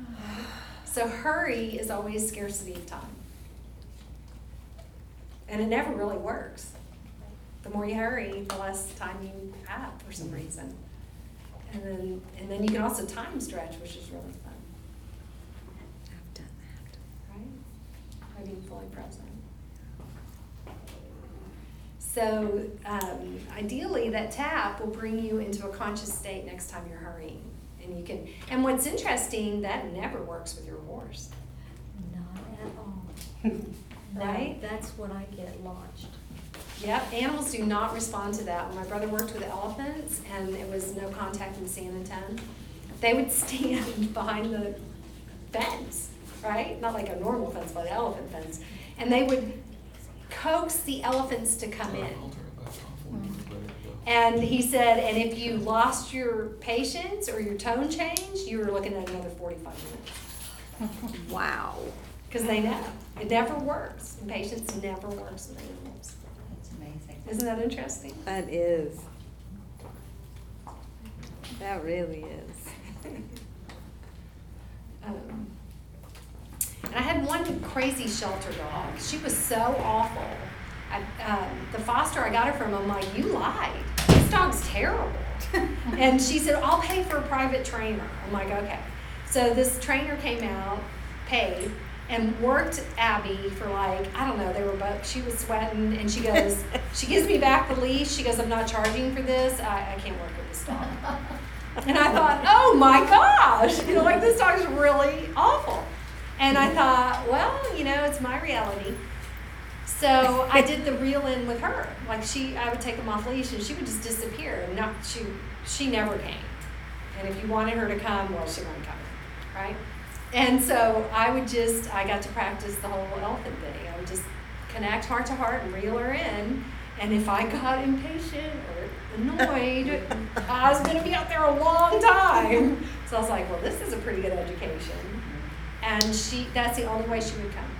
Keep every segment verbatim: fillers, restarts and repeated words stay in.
So hurry is always scarcity of time. And it never really works. The more you hurry, the less time you have for some reason. And then and then you can also time stretch, which is really fun. I've done that. Right? By being fully present. So um, ideally, that tap will bring you into a conscious state next time you're hurrying. And you can. And what's interesting, that never works with your horse. Not at all. Right? That, that's when I get launched. Yep, animals do not respond to that. When my brother worked with elephants and it was no contact in San Antonio, they would stand behind the fence, right? Not like a normal fence, but an elephant fence. And they would coax the elephants to come in. And he said, and if you lost your patience or your tone changed, you were looking at another forty-five minutes. Wow. Because they know. It never works. And patience never works with animals. That's amazing. Isn't that interesting? That is. That really is. Um, and I had one crazy shelter dog. She was so awful. I, um, the foster I got her from, I'm like, you lied. This dog's terrible. And she said, I'll pay for a private trainer. I'm like, okay. So this trainer came out, paid, and worked Abby for like, I don't know, they were both, she was sweating, and she goes, she gives me back the leash. She goes, I'm not charging for this. I, I can't work with this dog. And I thought, oh my gosh, you know, like this dog's really awful. And I thought, well, you know, it's my reality. So I did the reel in with her. Like she, I would take them off leash and she would just disappear. And not, she, she never came. And if you wanted her to come, well, she wasn't coming, right? And so I would just, I got to practice the whole elephant thing. I would just connect heart to heart and reel her in. And if I got impatient or annoyed, I was going to be out there a long time. So I was like, well, this is a pretty good education. And she, that's the only way she would come.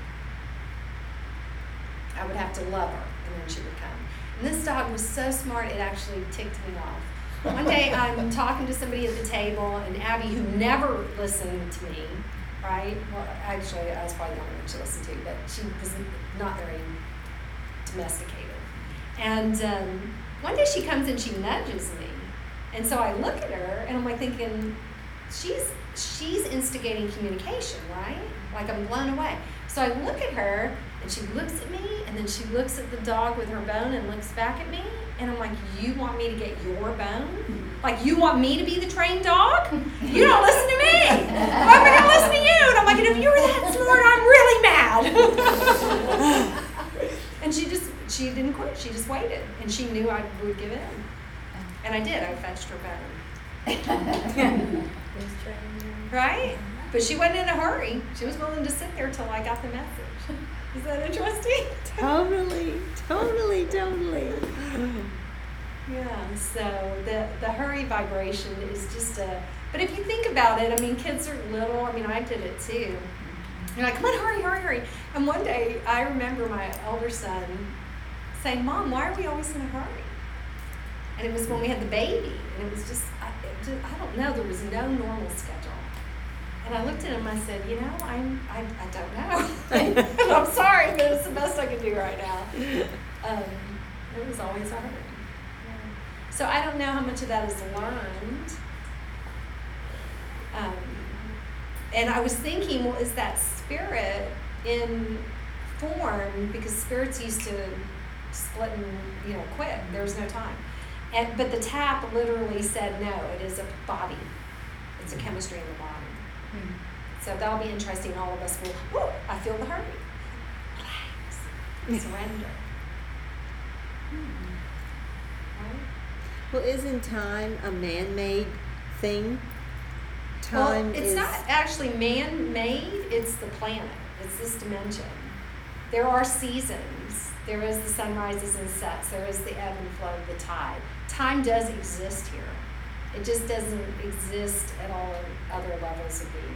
I would have to love her, and then she would come. And this dog was so smart, it actually ticked me off. One day I'm talking to somebody at the table, and Abby, who never listened to me, right? Well, actually, I was probably the only one she listened to, but she was not very domesticated. And um, one day she comes and she nudges me. And so I look at her, and I'm like thinking, she's she's instigating communication, right? Like I'm blown away. So I look at her, and she looks at me, and then she looks at the dog with her bone and looks back at me. And I'm like, you want me to get your bone? Like, you want me to be the trained dog? You don't listen to me. Why am I going to listen to you? And I'm like, and if you were that smart, I'm really mad. And she just, she didn't quit. She just waited. And she knew I would give in. And I did. I fetched her bone. Right? But she wasn't in a hurry. She was willing to sit there till I got the message. Is that interesting? Totally, totally, totally. Yeah, so the, the hurry vibration is just a, but if you think about it, I mean, kids are little, I mean, I did it too. You're like, come on, hurry, hurry, hurry. And one day, I remember my elder son saying, Mom, why are we always in a hurry? And it was when we had the baby, and it was just, I, it just, I don't know, there was no normal schedule. And I looked at him, I said, you know, I'm, I, I don't know. And I'm sorry, but it's the best I can do right now. Um, it was always a hurry. So I don't know how much of that is learned. Um, and I was thinking, well, is that spirit in form? Because spirits used to split and, you know, quit. There was no time. And but the tap literally said, no, it is a body. It's a chemistry in the body. Hmm. So that'll be interesting. All of us will, whoo, I feel the hurry. Relax. Surrender. Hmm. Well, isn't time a man-made thing? Time well, it's is... not actually man-made, it's the planet. It's this dimension. There are seasons. There is the sunrises and sets. There is the ebb and flow of the tide. Time does exist here. It just doesn't exist at all other levels of being.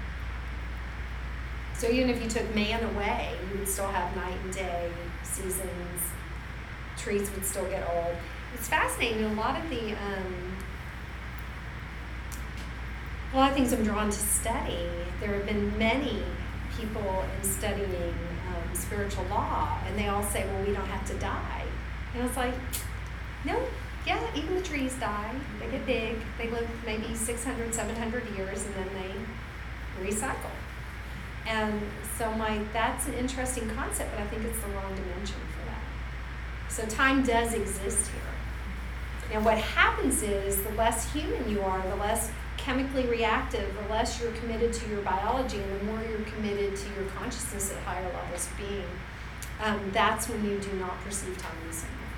So even if you took man away, you would still have night and day, seasons, trees would still get old. It's fascinating. A lot of the um, A lot of things I'm drawn to study. There have been many people in studying um, spiritual law, and they all say, well, we don't have to die. And it's like, no, yeah, even the trees die. They get big. They live maybe six hundred, seven hundred years, and then they recycle. And so my that's an interesting concept, but I think it's the wrong dimension for that. So time does exist here. Now what happens is the less human you are, the less chemically reactive, the less you're committed to your biology, and the more you're committed to your consciousness at higher levels of being, um, that's when you do not perceive time the same way.